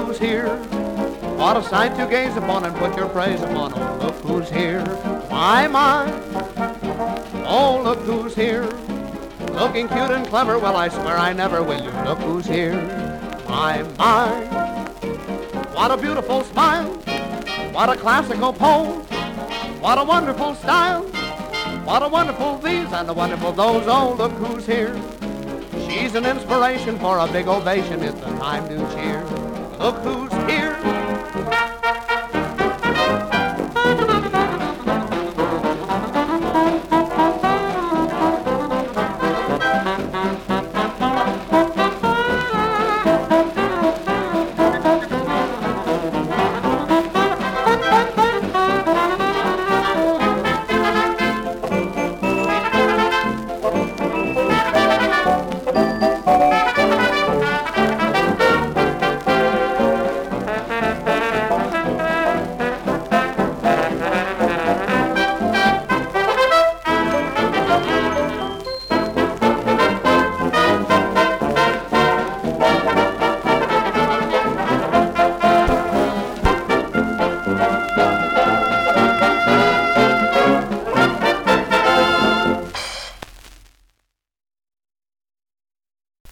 who's here. What a sight to gaze upon and put your praise upon. Oh, look who's here. My, my. Oh, look who's here. Looking cute and clever, well, I swear I never will. You look who's here. My, my. What a beautiful smile. What a classical pose. What a wonderful style. What a wonderful these and a wonderful those. Oh, look who's here. She's an inspiration for a big ovation. It's the time to cheer. Look who